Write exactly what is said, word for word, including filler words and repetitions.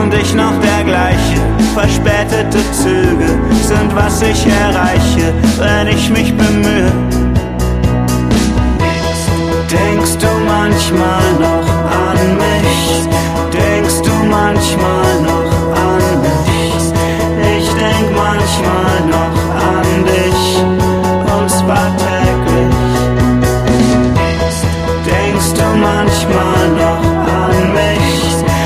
und ich noch der gleiche. Verspätete Züge sind, was ich erreiche, wenn ich mich bemühe. Denkst du manchmal noch an mich? Denkst du manchmal